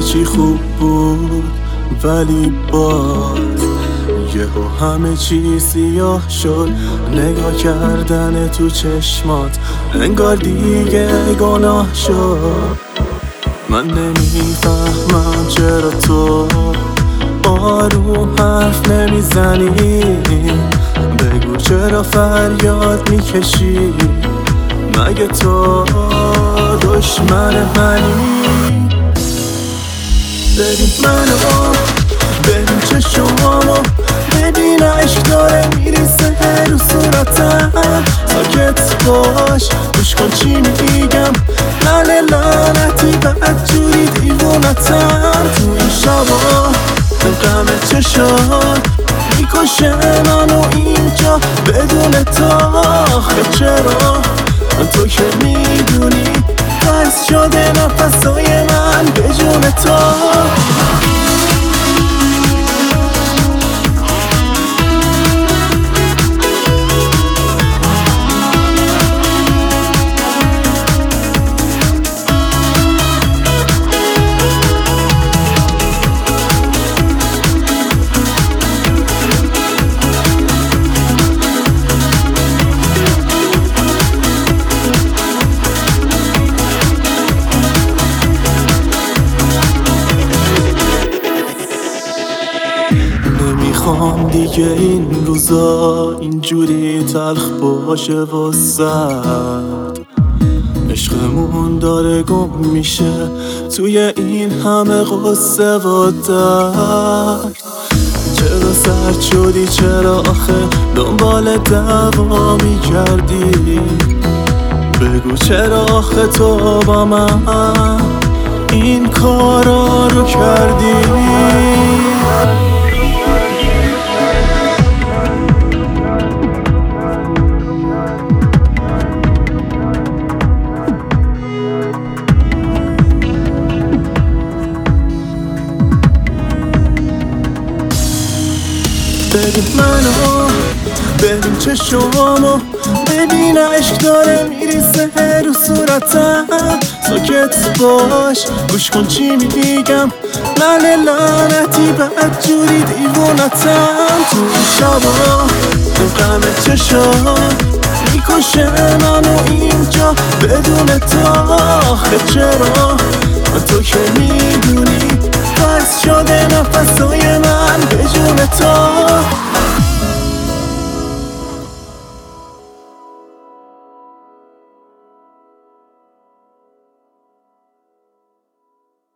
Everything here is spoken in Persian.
چی خوب بود ولی باز یهو همه چی سیاه شد. نگاه کردن تو چشمات انگار دیگه گناه شد. من نمیفهمم چرا تو آروم حرف نمیزنی. بگو چرا فریاد میکشی؟ مگه تو دشمن منی؟ ببین منو، ببین چشمامو، ببین عشق داره میریزه رو صورتم. ساکت باش، گوش کن چی میگم. من لعنتی بدجوری دیوونتم. تو این شبا غم چشات میکشه منو اینجا بدون تو. آخه چرا تو که میدونی باعث شده نفسای من به جون تو. نمیخوام دیگه این روزا اینجوری تلخ باشه و سرد. عشقمون داره گم میشه توی این همه غصه و درد. چرا سرد شدی؟ چرا آخه دنبال دعوا میگردی؟ بگو چرا آخه تو با من این کارا رو کردی؟ ببین منو، ببین چشمامو، ببین عشق داره میریزه رو صورتم. ساکت باش، گوش کن چی میگم. من لعنتی بدجوری دیوونتم. تو این شبا غم چشات میکشه منو اینجا بدون تو. آخه چرا تو که میدونی باعث شده